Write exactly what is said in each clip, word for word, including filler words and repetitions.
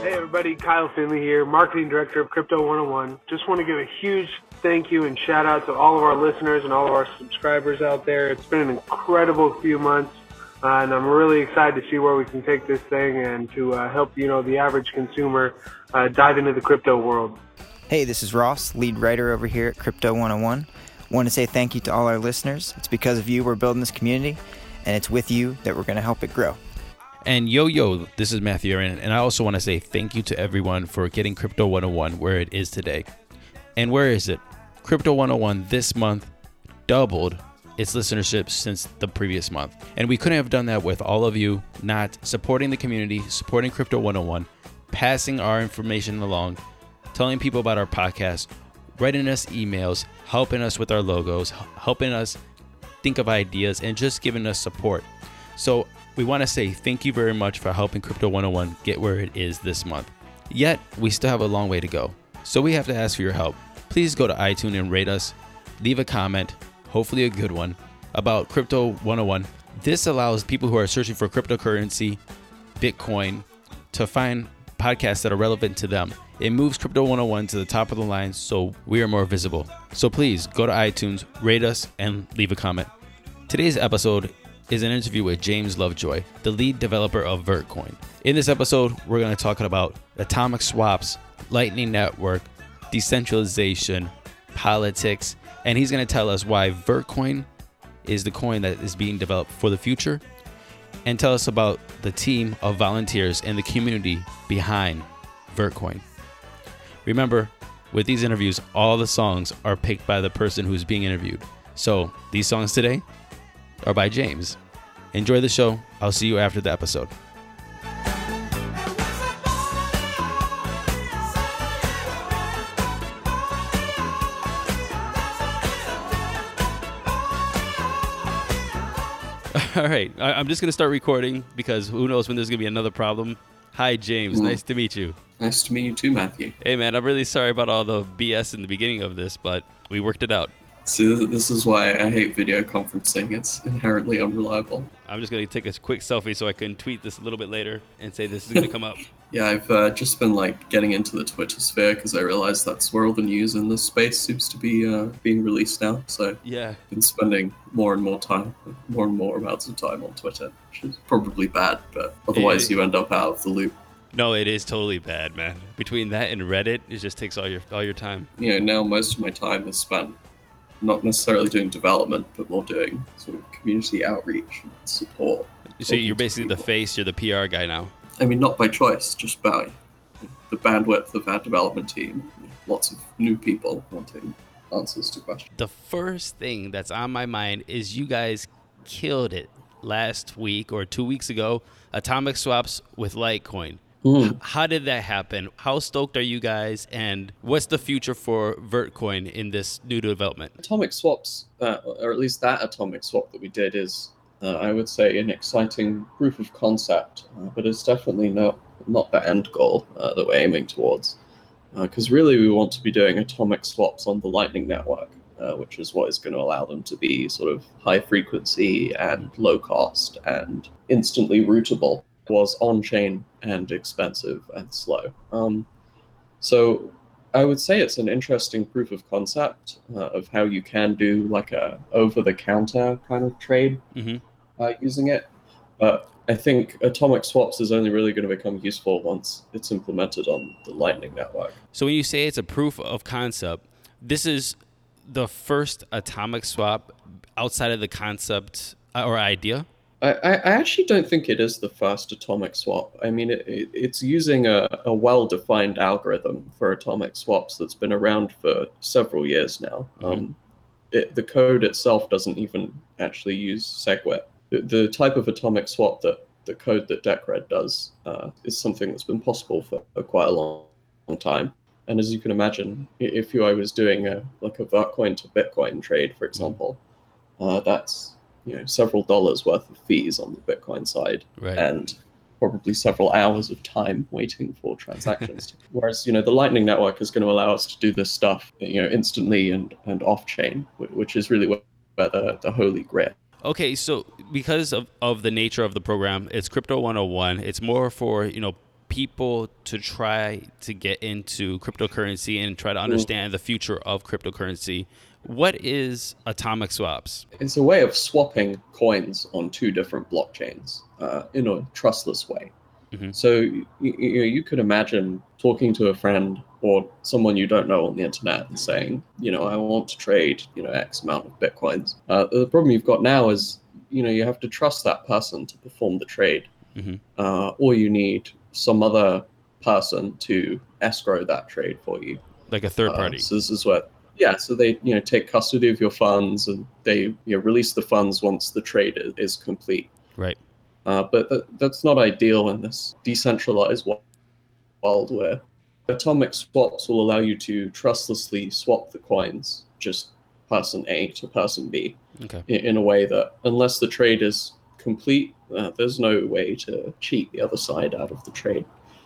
Hey everybody, Kyle Finley here, Marketing Director of Crypto one oh one. Just want to give a huge thank you and shout out to all of our listeners and all of our subscribers out there. It's been an incredible few months, uh, and I'm really excited to see where we can take this thing and to uh, help, you know, the average consumer uh, dive into the crypto world. Hey, this is Ross, lead writer over here at Crypto one oh one. Want to say thank you to all our listeners. It's because of you we're building this community, and it's with you that we're going to help it grow. And yo, yo, this is Matthew Aaron, and I also want to say thank you to everyone for getting Crypto one oh one where it is today. And where is it? Crypto one oh one this month doubled its listenership since the previous month. And we couldn't have done that with all of you not supporting the community, supporting Crypto one oh one, passing our information along, telling people about our podcast, writing us emails, helping us with our logos, helping us think of ideas, and just giving us support. So we want to say thank you very much for helping Crypto one oh one get where it is this month. Yet, we still have a long way to go. So we have to ask for your help. Please go to iTunes and rate us. Leave a comment, hopefully a good one, about Crypto one oh one. This allows people who are searching for cryptocurrency, Bitcoin, to find podcasts that are relevant to them. It moves Crypto one oh one to the top of the line so we are more visible. So please go to iTunes, rate us, and leave a comment. Today's episode is an interview with James Lovejoy, the lead developer of Vertcoin. In this episode, we're going to talk about atomic swaps, Lightning Network, decentralization, politics, and he's going to tell us why Vertcoin is the coin that is being developed for the future, and tell us about the team of volunteers and the community behind Vertcoin. Remember, with these interviews, all the songs are picked by the person who's being interviewed. So these songs today are by James. Enjoy the show. I'll see you after the episode. All right, I'm just going to start recording because who knows when there's going to be another problem. Hi, James. Nice to meet you. Nice to meet you too, Matthew. Hey, man, I'm really sorry about all the B S in the beginning of this, but we worked it out. See, this is why I hate video conferencing. It's inherently unreliable. I'm just going to take a quick selfie so I can tweet this a little bit later and say this is going to come up. Yeah, I've uh, just been like getting into the Twitter sphere because I realized that's where all the news in this space seems to be uh, being released now. So yeah, I've been spending more and more time, more and more amounts of time on Twitter, which is probably bad, but otherwise it, you end up out of the loop. No, it is totally bad, man. Between that and Reddit, it just takes all your all your time. You know, now most of my time is spent not necessarily doing development, but more doing sort of community outreach and support. So you're basically the face, you're the P R guy now. I mean, not by choice, just by the bandwidth of our development team. Lots of new people wanting answers to questions. The first thing that's on my mind is you guys killed it last week or two weeks ago, atomic swaps with Litecoin. Mm. How did that happen? How stoked are you guys? And what's the future for Vertcoin in this new development? Atomic swaps, uh, or at least that atomic swap that we did is, uh, I would say, an exciting proof of concept, uh, but it's definitely not, not the end goal uh, that we're aiming towards. Because uh, really we want to be doing atomic swaps on the Lightning Network, uh, which is what is going to allow them to be sort of high frequency and low cost and instantly routable. Was on-chain and expensive and slow. Um, so I would say it's an interesting proof of concept uh, of how you can do like a over-the-counter kind of trade mm-hmm. uh, using it. But I think atomic swaps is only really going to become useful once it's implemented on the Lightning Network. So when you say it's a proof of concept, this is the first atomic swap outside of the concept or idea? I, I actually don't think it is the first atomic swap. I mean, it, it, it's using a, a well-defined algorithm for atomic swaps that's been around for several years now. Mm-hmm. Um, it, the code itself doesn't even actually use SegWit. The, the type of atomic swap that the code that Decred does uh, is something that's been possible for, for quite a long, long time. And as you can imagine, if you I was doing a, like a Vertcoin to Bitcoin trade, for example, uh, that's you know, several dollars worth of fees on the Bitcoin side, right, and probably several hours of time waiting for transactions. Whereas, you know, the Lightning Network is going to allow us to do this stuff, you know, instantly and, and off-chain, which is really where the, the holy grail. Okay, so because of, of the nature of the program, it's Crypto one oh one. It's more for, you know, people to try to get into cryptocurrency and try to understand mm. the future of cryptocurrency, what is atomic swaps? It's a way of swapping coins on two different blockchains uh, in a trustless way. Mm-hmm. So you, you, you could imagine talking to a friend or someone you don't know on the internet and saying, you know, I want to trade, you know, X amount of Bitcoins. Uh, the problem you've got now is, you know, you have to trust that person to perform the trade. Mm-hmm. Uh, or you need some other person to escrow that trade for you. Like a third party. Uh, so this is what, yeah, so they, you know, take custody of your funds and they, you know, release the funds once the trade is, is complete. Right. Uh, but th- that's not ideal in this decentralized world where atomic swaps will allow you to trustlessly swap the coins, just person A to person B, okay. in, in a way that unless the trade is complete, uh, there's no way to cheat the other side out of the trade.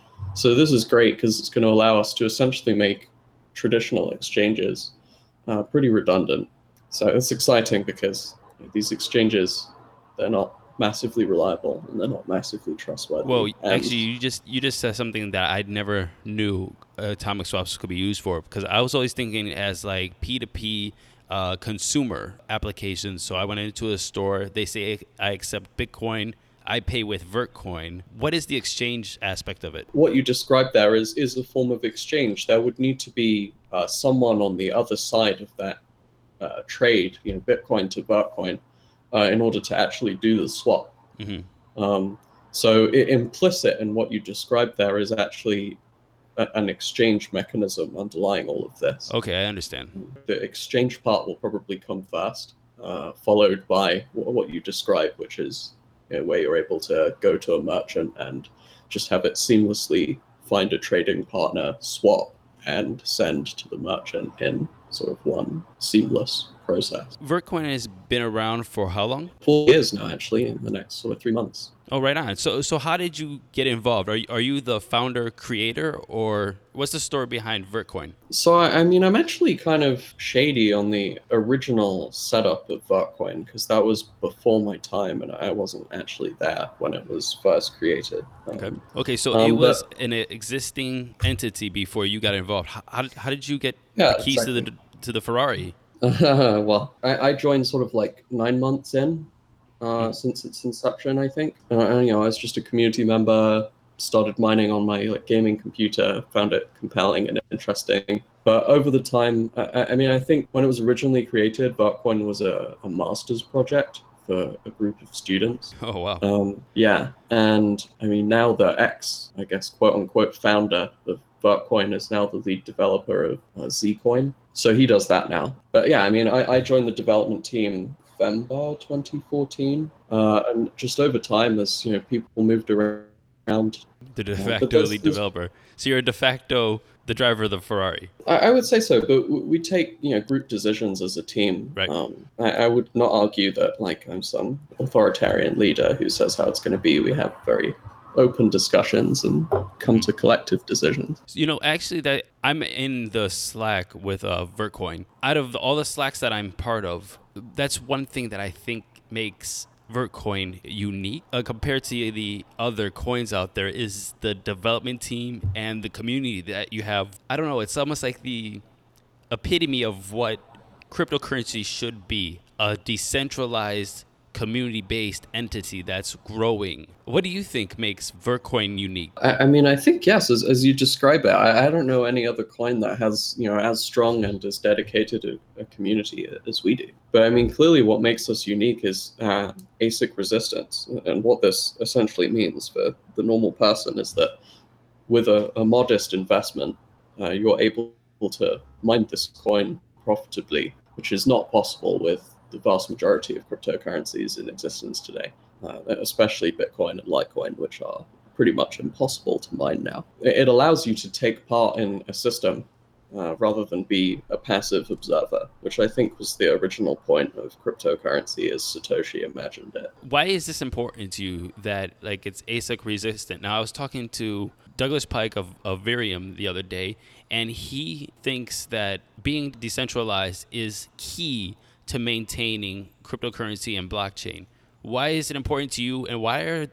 So this is great because it's going to allow us to essentially make traditional exchanges uh, pretty redundant. So it's exciting because these exchanges, they're not massively reliable and they're not massively trustworthy. Well, and actually, you just you just said something that I never knew atomic swaps could be used for, because I was always thinking as like P two P uh, consumer applications. So I went into a store, they say I accept Bitcoin, I pay with Vertcoin. What is the exchange aspect of it? What you described there is is a form of exchange. There would need to be uh, someone on the other side of that uh, trade, you know, Bitcoin to Vertcoin, Uh, in order to actually do the swap. Mm-hmm. Um, so it, implicit in what you described there is actually a, an exchange mechanism underlying all of this. Okay, I understand. The exchange part will probably come first, uh, followed by w- what you described, which is, you know, where you're able to go to a merchant and just have it seamlessly find a trading partner, swap, and send to the merchant in sort of one seamless process. Vertcoin has been around for how long? Four years now, actually, in the next sort of three months. Oh, right on. So so how did you get involved? Are you, are you the founder, creator, or what's the story behind Vertcoin? So, I mean, I'm actually kind of shady on the original setup of Vertcoin because that was before my time and I wasn't actually there when it was first created. Okay. Um, okay, so um, it was but, an existing entity before you got involved. How, how, how did you get yeah, the keys exactly. to the to the Ferrari? Uh, well, I, I joined sort of like nine months in uh, mm. since its inception, I think. Uh, and, you know, I was just a community member, started mining on my like gaming computer, found it compelling and interesting. But over the time, I, I mean, I think when it was originally created, Vertcoin was a, a master's project for a group of students. Oh, wow. Um, yeah. And I mean, now the ex, I guess, quote unquote, founder of Vertcoin is now the lead developer of uh, Zcoin. So he does that now. But yeah, I mean, I, I joined the development team November twenty fourteen. Uh, and just over time, as you know, people moved around. The de facto uh, there's, lead there's, developer. So you're de facto the driver of the Ferrari. I, I would say so, but we take, you know, group decisions as a team. Right. Um, I, I would not argue that like I'm some authoritarian leader who says how it's going to be. We have very open discussions and come to collective decisions. You know, actually, that I'm in the Slack with uh, Vertcoin. Out of the, all the Slacks that I'm part of, that's one thing that I think makes Vertcoin unique uh, compared to the other coins out there is the development team and the community that you have. I don't know, it's almost like the epitome of what cryptocurrency should be, a decentralized community-based entity that's growing. What do you think makes Vertcoin unique? I, I mean, I think, yes, as, as you describe it, I, I don't know any other coin that has, you know, as strong and as dedicated a, a community as we do. But I mean, clearly what makes us unique is uh, A S I C resistance. And what this essentially means for the normal person is that with a, a modest investment, uh, you're able to mine this coin profitably, which is not possible with the vast majority of cryptocurrencies in existence today, uh, especially Bitcoin and Litecoin, which are pretty much impossible to mine now. It allows you to take part in a system uh, rather than be a passive observer, which I think was the original point of cryptocurrency as Satoshi imagined it. Why is this important to you that like it's A S I C resistant? Now, I was talking to Douglas Pike of, of Virium the other day, and he thinks that being decentralized is key to maintaining cryptocurrency and blockchain. Why is it important to you, and why are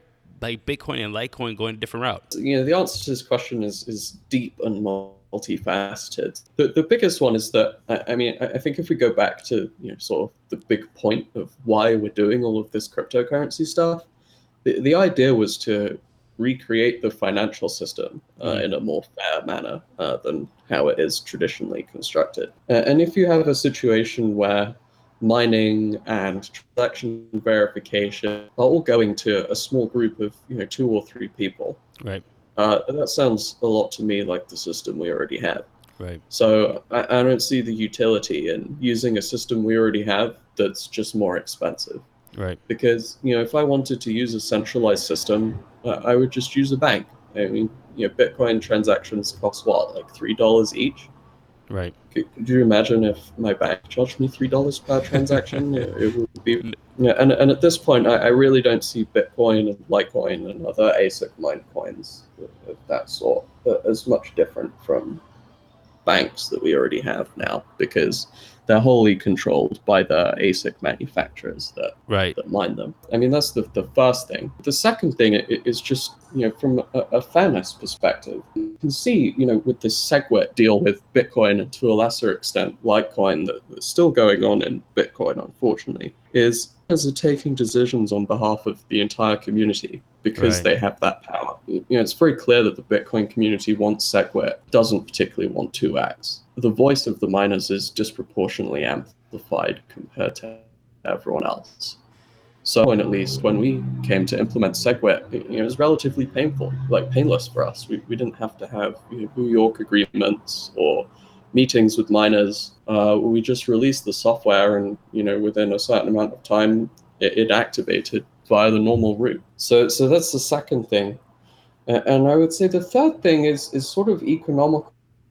like Bitcoin and Litecoin going a different route? You know, the answer to this question is is deep and multifaceted. The the biggest one is that I, I mean I think if we go back to you know sort of the big point of why we're doing all of this cryptocurrency stuff, the the idea was to recreate the financial system uh, mm. in a more fair manner uh, than how it is traditionally constructed. Uh, and if you have a situation where mining and transaction verification are all going to a small group of you know two or three people, right? Uh, that sounds a lot to me like the system we already have. Right. So I, I don't see the utility in using a system we already have that's just more expensive. Right. Because you know, if I wanted to use a centralized system, uh, I would just use a bank. I mean, you know, Bitcoin transactions cost what, like three dollars each? Right. Could, could you imagine if my bank charged me three dollars per transaction? it, it would be. Yeah, and and at this point, I, I really don't see Bitcoin and Litecoin and other A S I C mined coins of, of that sort as much different from banks that we already have now, because they're wholly controlled by the A S I C manufacturers that, right. that mine them. I mean, that's the, the first thing. The second thing is just, you know, from a, a fairness perspective, you can see, you know, with this SegWit deal with Bitcoin and to a lesser extent Litecoin that, that's still going on in Bitcoin, unfortunately, is are taking decisions on behalf of the entire community because right. they have that power. You know, it's very clear that the Bitcoin community wants SegWit, doesn't particularly want two X. The voice of the miners is disproportionately amplified compared to everyone else. So, and at least when we came to implement SegWit, it, you know, it was relatively painful, like painless for us. We we didn't have to have you know, New York agreements or meetings with miners. Uh, we just released the software, and you know, within a certain amount of time, it, it activated via the normal route. So, so that's the second thing. And I would say the third thing is is sort of economical.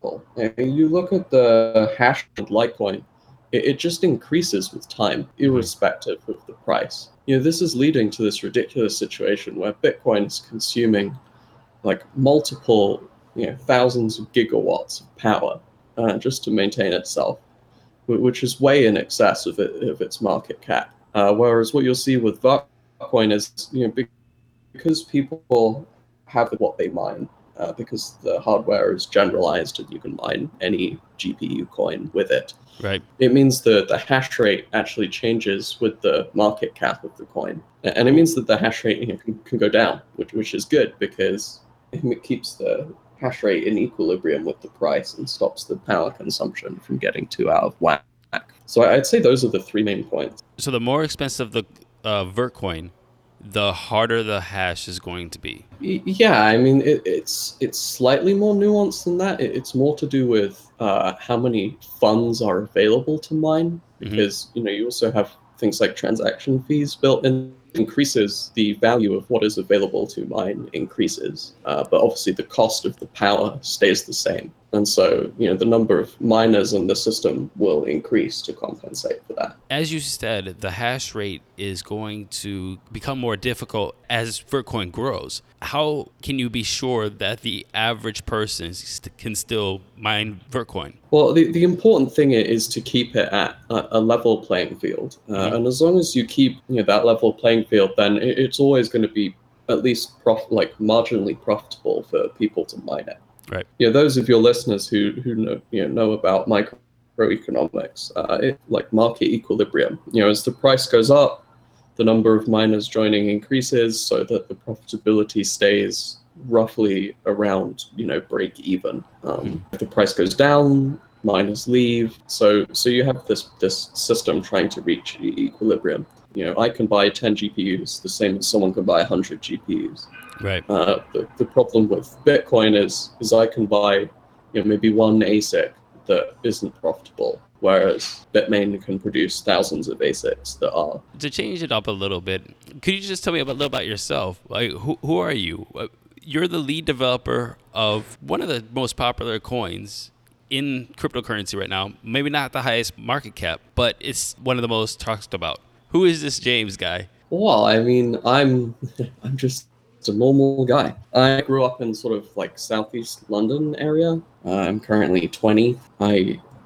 You look at the hash of Litecoin, it, it just increases with time, irrespective of the price. You know, this is leading to this ridiculous situation where Bitcoin is consuming like multiple, you know, thousands of gigawatts of power uh, just to maintain itself, which is way in excess of it of its market cap. Uh, whereas what you'll see with Bitcoin is, you know, because people have what they mine, uh, because the hardware is generalized and you can mine any G P U coin with it. Right. It means that the hash rate actually changes with the market cap of the coin. And it means that the hash rate, you know, can, can go down, which, which is good because it keeps the hash rate in equilibrium with the price and stops the power consumption from getting too out of whack. So I'd say those are the three main points. So the more expensive the uh, Vertcoin, the harder the hash is going to be. Yeah, I mean, it, it's it's slightly more nuanced than that. It, it's more to do with uh, how many funds are available to mine, because mm-hmm. you know you also have things like transaction fees built in. Increases the value of what is available to mine increases, uh, but obviously the cost of the power stays the same. And so, you know, the number of miners in the system will increase to compensate for that. As you said, the hash rate is going to become more difficult as Vertcoin grows. How can you be sure that the average person can still mine Vertcoin? Well, the, the important thing is to keep it at a, a level playing field. Uh, mm-hmm. And as long as you keep you know, that level playing field, then it, it's always going to be at least prof- like marginally profitable for people to mine it. Right. You know, those of your listeners who who know you know know about microeconomics, uh, it, like market equilibrium. You know, as the price goes up, the number of miners joining increases, so that the profitability stays roughly around you know break even. Um, mm. If the price goes down, miners leave. So so you have this this system trying to reach e- equilibrium. You know, I can buy ten G P Us the same as someone can buy one hundred G P Us. Right. Uh, the, the problem with Bitcoin is is I can buy, you know, maybe one A S I C that isn't profitable, whereas Bitmain can produce thousands of A S I Cs that are. To change it up a little bit, could you just tell me a little about yourself? Like, who who are you? You're the lead developer of one of the most popular coins in cryptocurrency right now. Maybe not the highest market cap, but it's one of the most talked about. Who is this James guy? Well, I mean, I'm I'm just a normal guy. I grew up in sort of like southeast London area. Uh, I'm currently twenty. I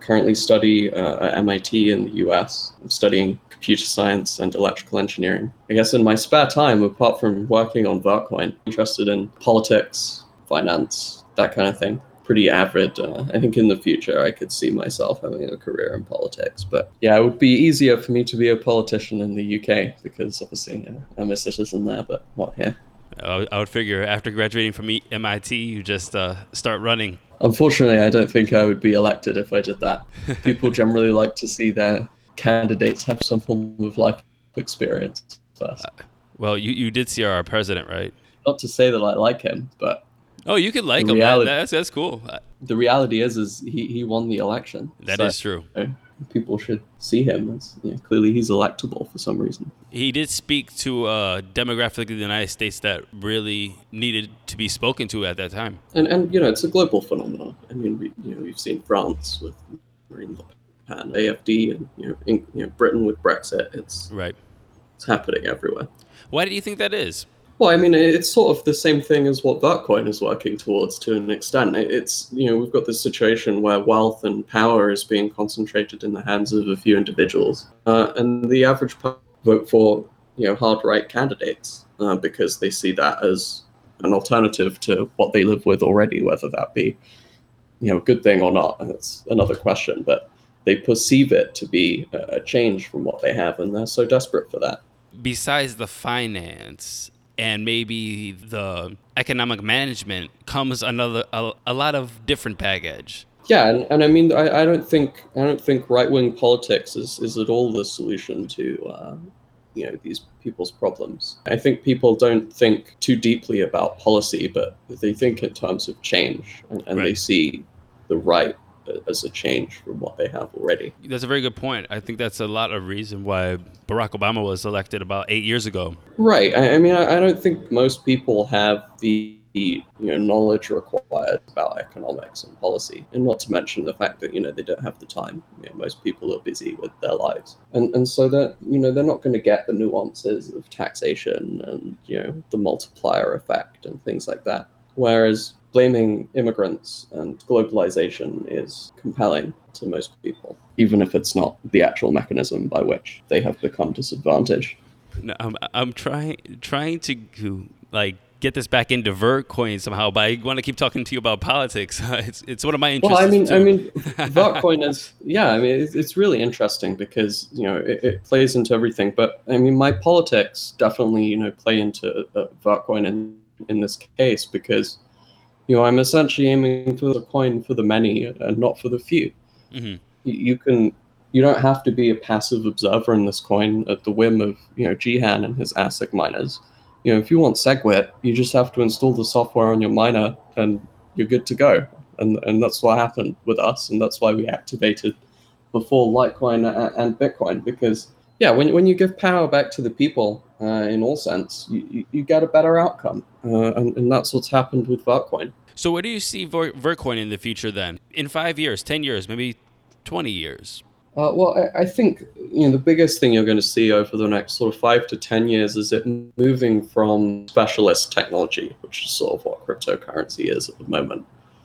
currently study uh, at M I T in the U S. I'm studying computer science and electrical engineering. I guess in my spare time, apart from working on Vertcoin, I'm interested in politics, finance, that kind of thing. Pretty avid. Uh, I think in the future I could see myself having a career in politics. But yeah, it would be easier for me to be a politician in the U K because obviously you know, I'm a citizen there, but not here. I would figure after graduating from M I T, you just uh, start running. Unfortunately, I don't think I would be elected if I did that. People generally like to see their candidates have some form of life experience first. Uh, well, you, you did see our president, right? Not to say that I like him, but... Oh, you could like him. Reality, that's, that's cool. The reality is, is he, he won the election. That so, is true. You know, people should see him as you know, clearly he's electable for some reason. He did speak to a demographic of the United States that really needed to be spoken to at that time. And and you know it's a global phenomenon. I mean, we, you know we've seen France with Marine Le Pen, A F D, and you know, in, you know Britain with Brexit. It's right. It's happening everywhere. Why do you think that is? Well, I mean, it's sort of the same thing as what Vertcoin is working towards to an extent. It's, you know, we've got this situation where wealth and power is being concentrated in the hands of a few individuals. Uh, and the average public vote for, you know, hard right candidates uh, because they see that as an alternative to what they live with already, whether that be, you know, a good thing or not. And that's another question. But they perceive it to be a change from what they have, and they're so desperate for that. Besides the finance and maybe the economic management comes another a, a lot of different baggage. Yeah, and, and I mean, I, I don't think I don't think right wing politics is, is at all the solution to uh, you know these people's problems. I think people don't think too deeply about policy, but they think in terms of change, and, and right. they see the right as a change from what they have already. That's a very good point. I think that's a lot of reason why Barack Obama was elected about eight years ago. Right. I, I mean, I, I don't think most people have the you know knowledge required about economics and policy, and not to mention the fact that you know they don't have the time. You know, most people are busy with their lives, and and so that you know they're not going to get the nuances of taxation and you know the multiplier effect and things like that. Whereas blaming immigrants and globalization is compelling to most people, even if it's not the actual mechanism by which they have become disadvantaged. No, I'm I'm trying trying to like get this back into Vertcoin somehow, but I want to keep talking to you about politics. It's it's one of my interests. Well, I mean, too. I mean, Vertcoin is yeah. I mean, it's, it's really interesting because you know it, it plays into everything. But I mean, my politics definitely you know play into uh, Vertcoin in in this case because. You know, I'm essentially aiming for the coin for the many and not for the few. Mm-hmm. You, you can, you don't have to be a passive observer in this coin at the whim of, you know, Jihan and his ASIC miners. You know, if you want SegWit, you just have to install the software on your miner and you're good to go. And and that's what happened with us, and that's why we activated before Litecoin and Bitcoin because yeah, when when you give power back to the people uh, in all sense, you, you, you get a better outcome, uh, and, and that's what's happened with Vertcoin. So where do you see Ver- Vertcoin in the future then? In five years, ten years, maybe twenty years? Uh, well, I, I think you know the biggest thing you're going to see over the next sort of five to ten years is it moving from specialist technology, which is sort of what cryptocurrency is at the moment,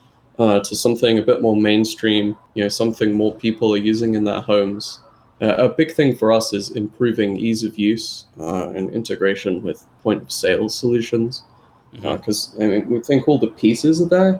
uh, to something a bit more mainstream. You know, something more people are using in their homes. Uh, a big thing for us is improving ease of use uh, and integration with point of sale solutions. Because mm-hmm. uh, I mean, we think all the pieces are there,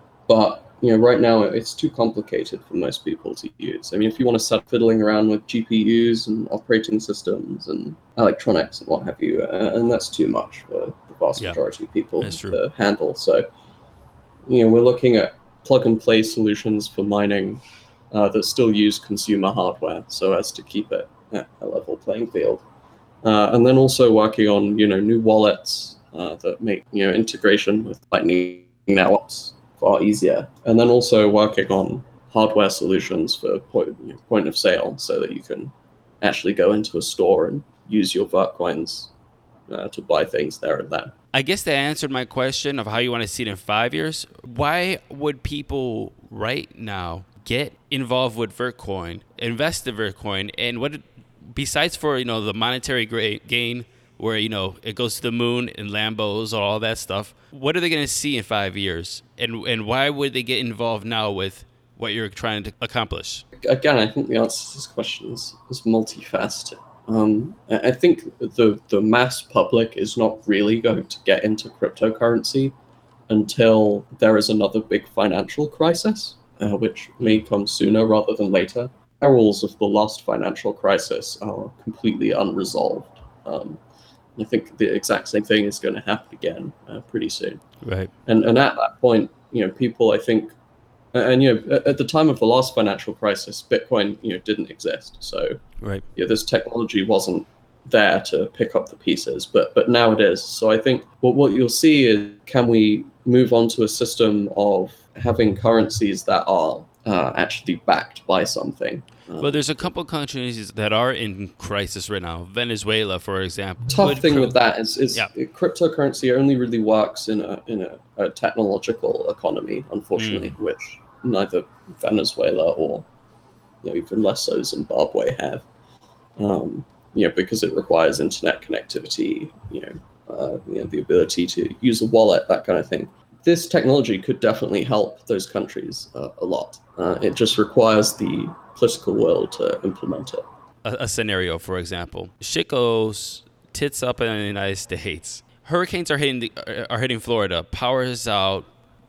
but you know, right now it's too complicated for most people to use. I mean, if you want to start fiddling around with G P Us and operating systems and electronics and what have you, uh, and that's too much for the vast yeah. majority of people that's to true. handle. So, you know, we're looking at plug and play solutions for mining. Uh, that still use consumer hardware so as to keep it at a level playing field. Uh, and then also working on, you know, new wallets uh, that make, you know, integration with Lightning Networks far easier. And then also working on hardware solutions for point, you know, point of sale so that you can actually go into a store and use your Vertcoins uh, to buy things there and then. I guess that answered my question of how you want to see it in five years. Why would people right now get involved with Vertcoin, invest in Vertcoin, and what besides for you know the monetary gain, where you know it goes to the moon and Lambos or all that stuff? What are they going to see in five years, and and why would they get involved now with what you're trying to accomplish? Again, I think the answer to this question is, is multifaceted. Um, I I think the, the mass public is not really going to get into cryptocurrency until there is another big financial crisis, uh, which may come sooner rather than later. The perils of the last financial crisis are completely unresolved. Um, I think the exact same thing is going to happen again uh, pretty soon. Right. And and at that point, you know, people, I think, and you know, at, at the time of the last financial crisis, Bitcoin, you know, didn't exist. So, Right. yeah, this technology wasn't there to pick up the pieces, but but now it is. So I think what what you'll see is, can we move on to a system of having currencies that are uh, actually backed by something? Uh, Well, there's a couple countries that are in crisis right now. Venezuela, for example. tough Would thing cryp- with that is, is Yeah. cryptocurrency only really works in a in a, a technological economy, unfortunately, Mm. which neither Venezuela or, you know, even less so Zimbabwe have. Um, you know, because it requires internet connectivity, you know, uh, you know, the ability to use a wallet, that kind of thing. This technology could definitely help those countries uh, a lot. Uh, it just requires the political will to implement it. a, a scenario, for example. Shit goes tits up in the United States. Hurricanes are hitting the, are hitting Florida. Power is out.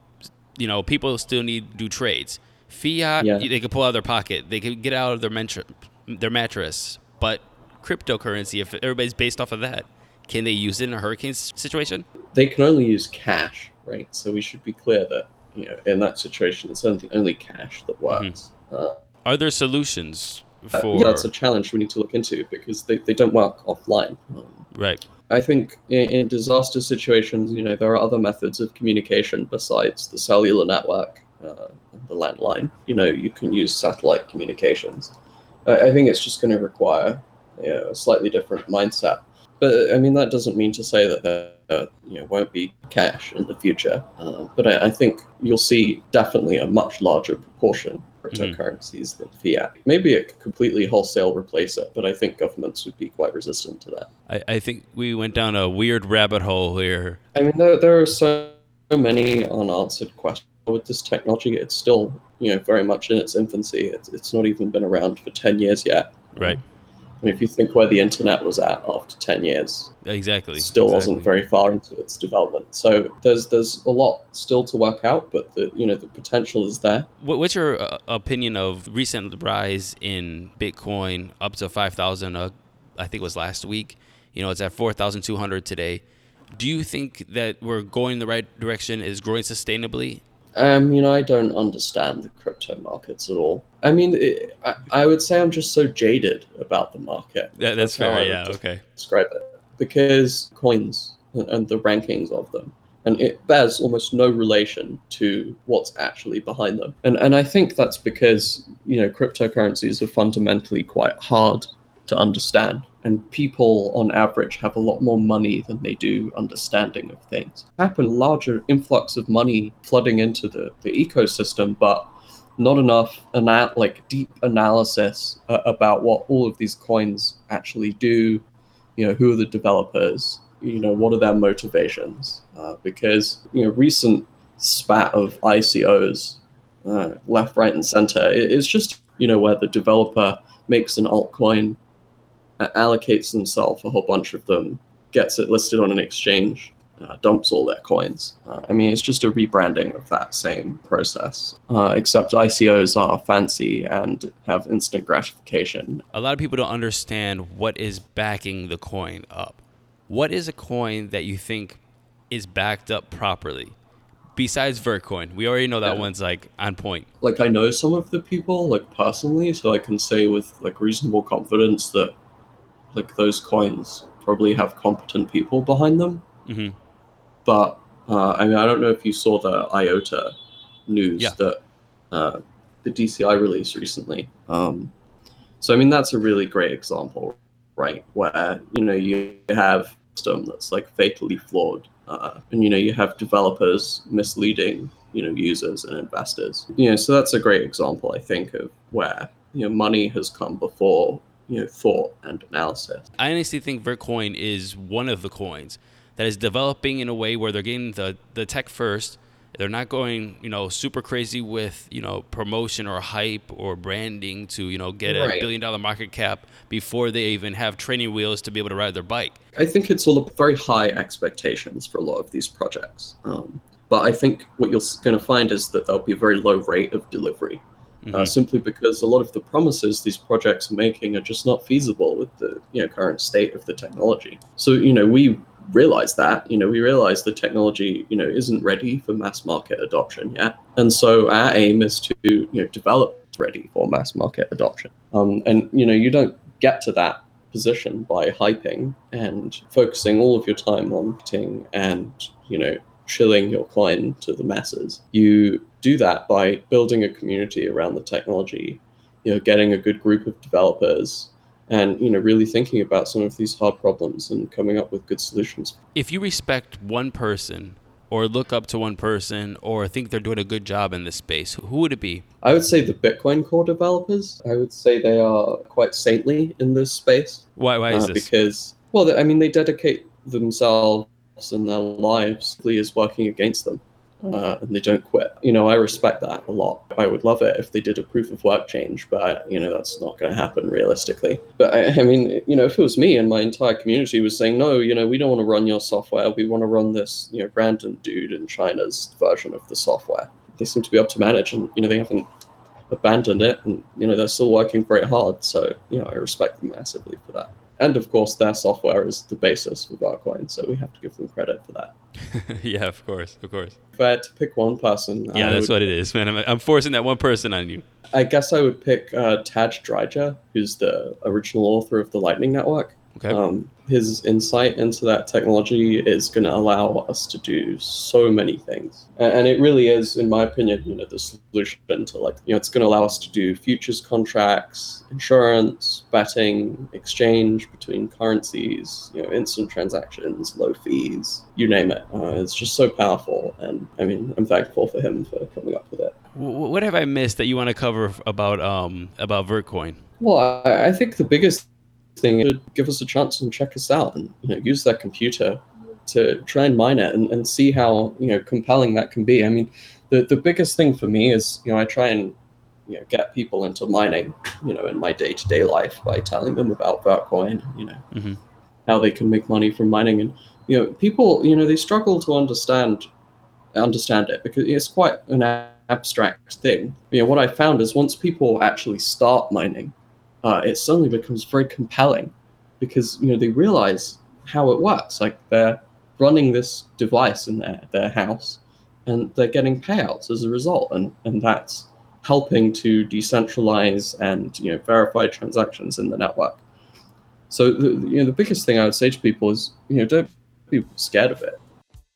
You know, people still need to do trades. Fiat, Yeah. they can pull out of their pocket. They can get out of their mentra- their mattress. But cryptocurrency, if everybody's based off of that, can they use it in a hurricane s- situation? They can only use cash, right? So we should be clear that, you know, in that situation, it's only only cash that works. Uh, Are there solutions Uh, for yeah, that's a challenge we need to look into because they, they don't work offline. Um, right? I think in, in disaster situations, you know, there are other methods of communication besides the cellular network, uh, the landline. You know, you can use satellite communications. I, I think it's just going to require, you know, a slightly different mindset. But I mean, that doesn't mean to say that there uh, you know, won't be cash in the future. Uh, but I, I think you'll see definitely a much larger proportion of cryptocurrencies than fiat. Maybe it could completely wholesale replace it, but I think governments would be quite resistant to that. I, I think we went down a weird rabbit hole here. I mean, there, there are so many unanswered questions with this technology. It's still, you know, very much in its infancy. It's, it's not even been around for ten years yet. Right. I mean, if you think where the internet was at after ten years, Exactly. it still exactly. wasn't very far into its development. So there's there's a lot still to work out, but the you know the potential is there. What, what's your uh, opinion of recent rise in Bitcoin up to five thousand? Uh, I think it was last week. You know, it's at four thousand two hundred today. Do you think that we're going the right direction? Is growing sustainably? Um, you know, I don't understand the crypto markets at all. I mean, it, I, I would say I'm just so jaded about the market. That, that's how I fair. would Yeah. just Okay. Describe it. Because coins and, and the rankings of them, and it bears almost no relation to what's actually behind them. And and I think that's because, you know, cryptocurrencies are fundamentally quite hard to understand. And people on average have a lot more money than they do understanding of things. Happen larger influx of money flooding into the, the ecosystem, but not enough ana- like deep analysis uh, about what all of these coins actually do. You know, who are the developers? You know, what are their motivations? Uh, because, you know, recent spat of I C Os, uh, left, right, and center, it, it's just, you know, where the developer makes an altcoin, uh, allocates themselves a whole bunch of them, gets it listed on an exchange, uh, dumps all their coins. Uh, I mean, it's just a rebranding of that same process, uh, except I C Os are fancy and have instant gratification. A lot of people don't understand what is backing the coin up. What is a coin that you think is backed up properly? Besides Vertcoin, we already know that Yeah. one's like on point. Like, I know some of the people, like, personally, so I can say with, like, reasonable confidence that, like, those coins probably have competent people behind them. hmm But, uh, I mean, I don't know if you saw the IOTA news Yeah. that uh, the D C I released recently. Um, so, I mean, that's a really great example, right? Where, you know, you have a system that's, like, fatally flawed. Uh, and, you know, you have developers misleading, you know, users and investors. You know, so that's a great example, I think, of where, you know, money has come before, you know, thought and analysis. I honestly think Vertcoin is one of the coins that is developing in a way where they're getting the, the tech first, They're not going, you know, super crazy with, you know, promotion or hype or branding to, you know, get a Right. billion dollar market cap before they even have training wheels to be able to ride their bike. I think it's all very high expectations for a lot of these projects. Um, but I think what you're going to find is that there'll be a very low rate of delivery, Mm-hmm. uh, simply because a lot of the promises these projects are making are just not feasible with the you know current state of the technology. So you know we realize that you know we realize the technology you know isn't ready for mass market adoption yet, and so our aim is to you know develop ready for mass market adoption. Um, and you know you don't get to that position by hyping and focusing all of your time on marketing and you know chilling your coin to the masses. You do that by building a community around the technology, you know, getting a good group of developers, and you know really thinking about some of these hard problems and coming up with good solutions. If you respect one person or look up to one person or think they're doing a good job in this space, who would it be? I would say the Bitcoin core developers. I would say they are quite saintly in this space. Why, why is uh, this? Because, well, I mean, they dedicate themselves and their lives is working against them, uh, and they don't quit. You know, I respect that a lot. I would love it if they did a proof of work change, but you know, that's not going to happen realistically. But I, I mean, you know, if it was me and my entire community was saying, no, you know, we don't want to run your software. We want to run this, you know, random dude in China's version of the software. They seem to be up to manage, and you know, they haven't abandoned it, and you know, they're still working very hard. So you know, I respect them massively for that. And of course, their software is the basis for Barcoin, so we have to give them credit for that. Yeah, of course, of course. If I had to pick one person, Yeah, I that's would, what it is, man. I'm, I'm forcing that one person on you. I guess I would pick uh, Taj Dryja, who's the original author of the Lightning Network. Okay. Um, his insight into that technology is going to allow us to do so many things, and, and it really is, in my opinion, you know, the solution to like, you know, it's going to allow us to do futures contracts, insurance, betting, exchange between currencies, you know, instant transactions, low fees, you name it. Uh, it's just so powerful, and I mean, I'm thankful for him for coming up with it. W- what have I missed that you want to cover about um about Vertcoin? Well, I, I think the biggest thing is to give us a chance and check us out, and you know, use that computer to try and mine it and, and see how you know compelling that can be. I mean, the the biggest thing for me is you know I try and you know get people into mining, you know, in my day to day life by telling them about Vertcoin, you know, Mm-hmm. how they can make money from mining, and you know people you know they struggle to understand understand it because it's quite an abstract thing. You know, what I found is once people actually start mining, Uh, it suddenly becomes very compelling because you know they realize how it works. Like they're running this device in their, their house, and they're getting payouts as a result, and, and that's helping to decentralize and you know verify transactions in the network. So the, you know the biggest thing I would say to people is you know don't be scared of it.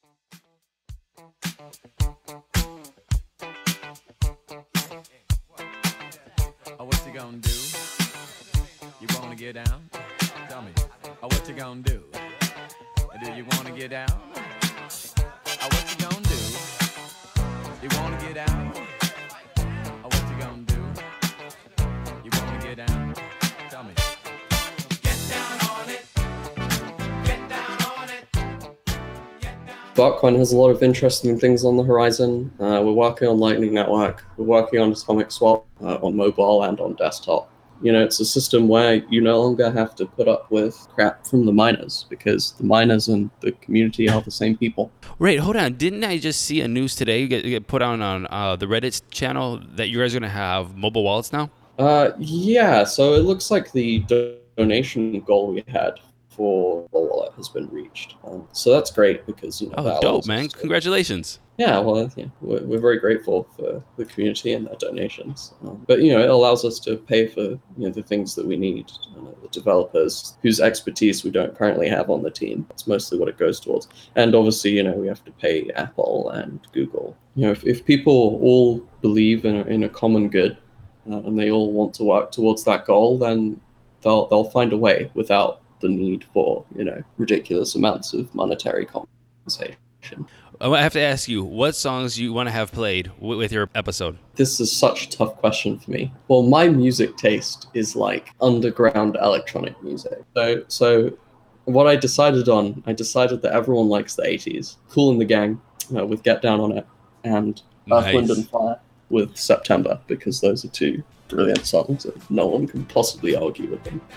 Oh, what you gonna do? You wanna get down? Tell me. Oh, what you gonna do? Do you wanna get down? Oh, what you gonna do? You wanna get down? Oh, what you gonna do? You wanna get down? Tell me. Get down on it. Get down on it. Bartcoin has a lot of interesting things on the horizon. Uh, we're working on Lightning Network. We're working on Atomic Swap uh, on mobile and on desktop. You know, it's a system where you no longer have to put up with crap from the miners because the miners and the community are the same people. Wait, hold on. Didn't I just see a news today get, get put on on uh, the Reddit channel that you guys are going to have mobile wallets now? Uh, yeah, so it looks like the do- donation goal we had for the wallet has been reached. Um, so that's great because, you know, Oh, that dope, allows man. us to- Congratulations. Yeah, well, yeah, we're, we're very grateful for the community and their donations. Um, but, you know, it allows us to pay for, you know, the things that we need. Uh, the developers whose expertise we don't currently have on the team. That's mostly what it goes towards. And obviously, you know, we have to pay Apple and Google. You know, if, if people all believe in a, in a common good uh, and they all want to work towards that goal, then they'll they'll find a way without the need for, you know, ridiculous amounts of monetary compensation. I have to ask you, what songs you want to have played w- with your episode? This is such a tough question for me. Well, my music taste is like underground electronic music. So, so what I decided on, I decided that everyone likes the eighties. Kool and the Gang uh, with Get Down on It. and Earth, Nice. Wind and Fire with September, because those are two brilliant songs and no one can possibly argue with them.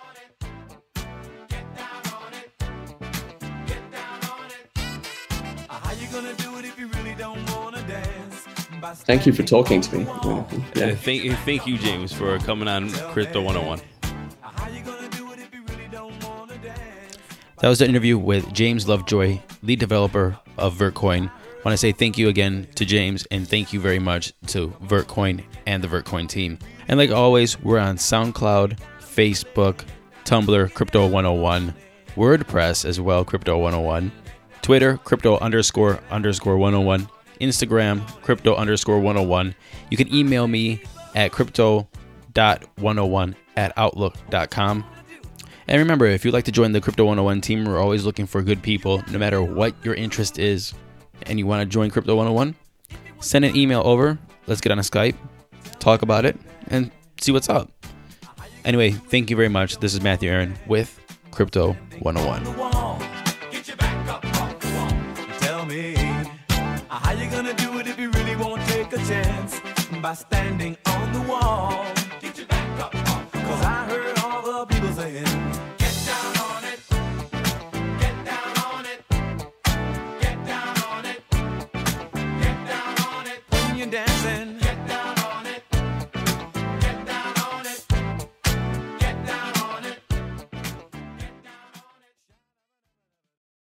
Thank you for talking to me. Uh, Yeah. thank, thank you, James, for coming on Crypto one oh one. That was the interview with James Lovejoy, lead developer of Vertcoin. I want to say thank you again to James, and thank you very much to Vertcoin and the Vertcoin team. And like always, we're on SoundCloud, Facebook, Tumblr, Crypto one oh one, WordPress as well, Crypto one oh one, Twitter, Crypto underscore underscore one oh one, Instagram, Crypto underscore one oh one. You can email me at crypto dot one oh one at outlook dot com. And remember, if you'd like to join the Crypto one oh one team, we're always looking for good people, no matter what your interest is, and you want to join Crypto one oh one, send an email over. Let's get on a Skype, talk about it, and see what's up. Anyway, thank you very much. This is Matthew Aaron with Crypto one oh one. Get your back up off the wall. Tell me, how you gonna do it if you really won't take a chance? By standing on the wall.